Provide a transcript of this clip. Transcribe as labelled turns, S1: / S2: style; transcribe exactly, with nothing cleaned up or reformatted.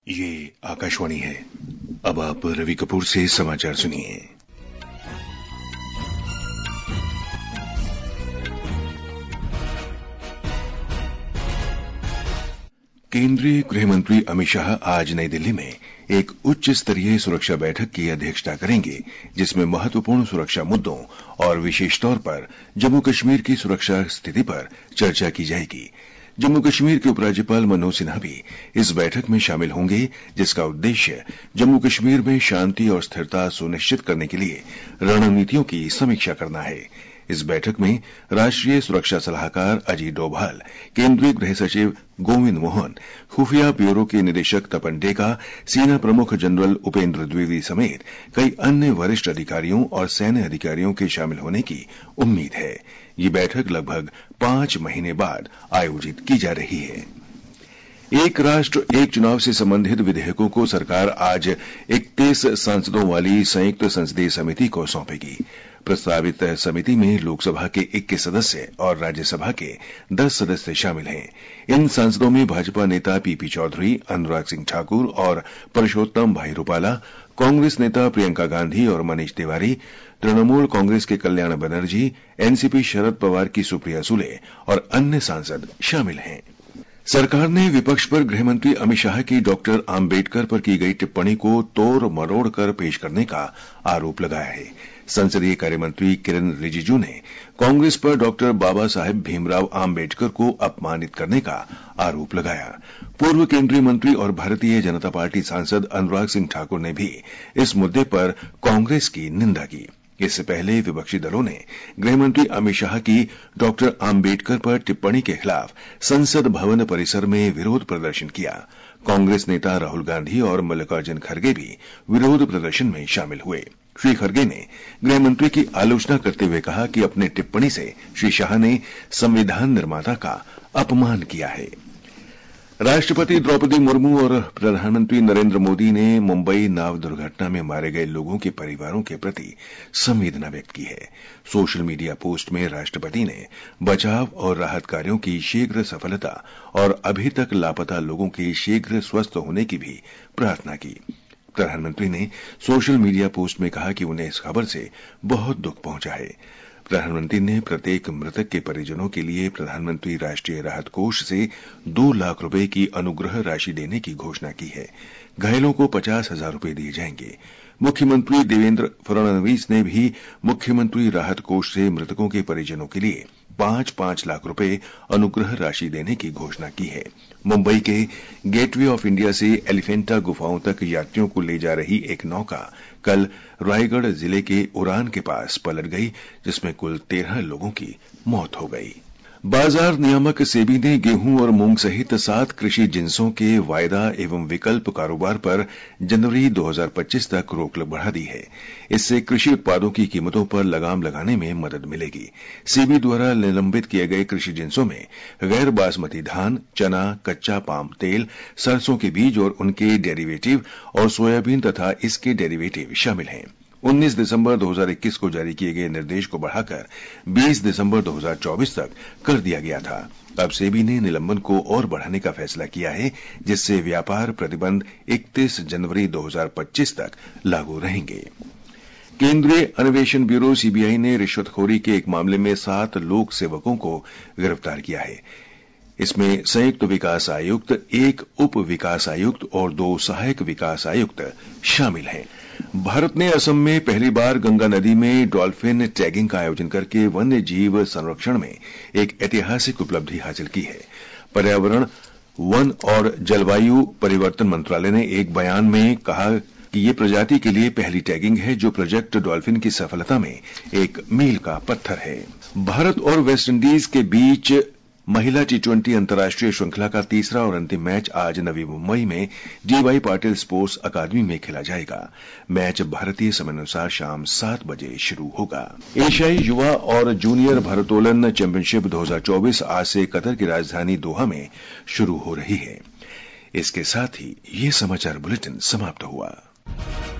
S1: ये आकाशवाणी है। अब आप रवि कपूर से समाचार सुनिए। केंद्रीय गृह मंत्री अमित शाह आज नई दिल्ली में एक उच्च स्तरीय सुरक्षा बैठक की अध्यक्षता करेंगे, जिसमें महत्वपूर्ण सुरक्षा मुद्दों और विशेष तौर पर जम्मू कश्मीर की सुरक्षा स्थिति पर चर्चा की जाएगी। जम्मू कश्मीर के उपराज्यपाल मनोज सिन्हा भी इस बैठक में शामिल होंगे, जिसका उद्देश्य जम्मू कश्मीर में शांति और स्थिरता सुनिश्चित करने के लिए रणनीतियों की समीक्षा करना है। इस बैठक में राष्ट्रीय सुरक्षा सलाहकार अजीत डोभाल, केंद्रीय गृह सचिव गोविंद मोहन, खुफिया ब्यूरो के निदेशक तपन डेका, सेना प्रमुख जनरल उपेंद्र द्विवेदी समेत कई अन्य वरिष्ठ अधिकारियों और सैन्य अधिकारियों के शामिल होने की उम्मीद है। ये बैठक लगभग पांच महीने बाद आयोजित की जा रही है। एक राष्ट्र एक चुनाव से संबंधित विधेयकों को सरकार आज इकतीस सांसदों वाली संयुक्त संसदीय समिति को सौंपेगी। प्रस्तावित समिति में लोकसभा के इक्कीस सदस्य और राज्यसभा के दस सदस्य शामिल हैं। इन सांसदों में भाजपा नेता पीपी चौधरी, अनुराग सिंह ठाकुर और परषोत्तम भाई रूपाला, कांग्रेस नेता प्रियंका गांधी और मनीष तिवारी, तृणमूल कांग्रेस के कल्याण बनर्जी, एनसीपी शरद पवार की सुप्रिया सुले और अन्य सांसद शामिल हैं। सरकार ने विपक्ष पर गृहमंत्री अमित शाह की डॉक्टर आम्बेडकर पर की गई टिप्पणी को तोड़ मरोड़ कर पेश करने का आरोप लगाया है। संसदीय कार्यमंत्री किरेन रिजिजू ने कांग्रेस पर डॉक्टर बाबा साहेब भीमराव आम्बेडकर को अपमानित करने का आरोप लगाया। पूर्व केंद्रीय मंत्री और भारतीय जनता पार्टी सांसद अनुराग सिंह ठाकुर ने भी इस मुद्दे पर कांग्रेस की निंदा की। इससे पहले विपक्षी दलों ने गृहमंत्री अमित शाह की डॉक्टर आम्बेडकर पर टिप्पणी के खिलाफ संसद भवन परिसर में विरोध प्रदर्शन किया। कांग्रेस नेता राहुल गांधी और मल्लिकार्जुन खड़गे भी विरोध प्रदर्शन में शामिल हुए। श्री खड़गे ने गृहमंत्री की आलोचना करते हुए कहा कि अपने टिप्पणी से श्री शाह ने संविधान निर्माता का अपमान किया है। राष्ट्रपति द्रौपदी मुर्मू और प्रधानमंत्री नरेंद्र मोदी ने मुंबई नाव दुर्घटना में मारे गए लोगों के परिवारों के प्रति संवेदना व्यक्त की है। सोशल मीडिया पोस्ट में राष्ट्रपति ने बचाव और राहत कार्यों की शीघ्र सफलता और अभी तक लापता लोगों के शीघ्र स्वस्थ होने की भी प्रार्थना की। प्रधानमंत्री ने सोशल मीडिया पोस्ट में कहा कि उन्हें इस खबर से बहुत दुख पहुंचा है। प्रधानमंत्री ने प्रत्येक मृतक के परिजनों के लिए प्रधानमंत्री राष्ट्रीय राहत कोष से दो लाख रुपए की अनुग्रह राशि देने की घोषणा की है। घायलों को पचास हजार रुपए दिए जाएंगे। मुख्यमंत्री देवेंद्र फडणवीस ने भी मुख्यमंत्री राहत कोष से मृतकों के परिजनों के लिए पांच पांच लाख रुपए अनुग्रह राशि देने की घोषणा की है। मुंबई के गेटवे ऑफ इंडिया से एलिफेंटा गुफाओं तक यात्रियों को ले जा रही एक नौका कल रायगढ़ जिले के उरान के पास पलट गई, जिसमें कुल तेरह लोगों की मौत हो गई। बाजार नियामक सेबी ने गेहूं और मूंग सहित सात कृषि जिन्सों के वायदा एवं विकल्प कारोबार पर जनवरी दो हज़ार पच्चीस तक रोक बढ़ा दी है। इससे कृषि उत्पादों की कीमतों पर लगाम लगाने में मदद मिलेगी। सेबी द्वारा निलंबित किए गए कृषि जिन्सों में गैर बासमती धान, चना, कच्चा पाम तेल, सरसों के बीज और उनके डेरिवेटिव और सोयाबीन तथा इसके डेरिवेटिव शामिल हैं। उन्नीस दिसंबर दो हज़ार इक्कीस को जारी किए गए निर्देश को बढ़ाकर बीस दिसंबर दो हज़ार चौबीस तक कर दिया गया था। अब सेबी ने निलंबन को और बढ़ाने का फैसला किया है, जिससे व्यापार प्रतिबंध इकतीस जनवरी दो हज़ार पच्चीस तक लागू रहेंगे। केंद्रीय अन्वेषण ब्यूरो सीबीआई ने रिश्वतखोरी के एक मामले में सात लोक सेवकों को गिरफ्तार किया है। इसमें संयुक्त विकास आयुक्त, एक उप विकास आयुक्त और दो सहायक विकास आयुक्त शामिल हैं। भारत ने असम में पहली बार गंगा नदी में डॉल्फिन टैगिंग का आयोजन करके वन्य जीव संरक्षण में एक ऐतिहासिक उपलब्धि हासिल की है। पर्यावरण, वन और जलवायु परिवर्तन मंत्रालय ने एक बयान में कहा कि ये प्रजाति के लिए पहली टैगिंग है, जो प्रोजेक्ट डॉल्फिन की सफलता में एक मील का पत्थर है। भारत और वेस्टइंडीज के बीच महिला टी ट्वेंटी अंतर्राष्ट्रीय श्रृंखला का तीसरा और अंतिम मैच आज नवी मुंबई में डीवाई पाटिल स्पोर्ट्स अकादमी में खेला जाएगा। मैच भारतीय समयानुसार शाम सात बजे शुरू होगा। एशियाई युवा और जूनियर भारोत्तोलन चैंपियनशिप दो हज़ार चौबीस आज से कतर की राजधानी दोहा में शुरू हो रही है। इसके साथ ही ये समाचार बुलेटिन समाप्त हुआ।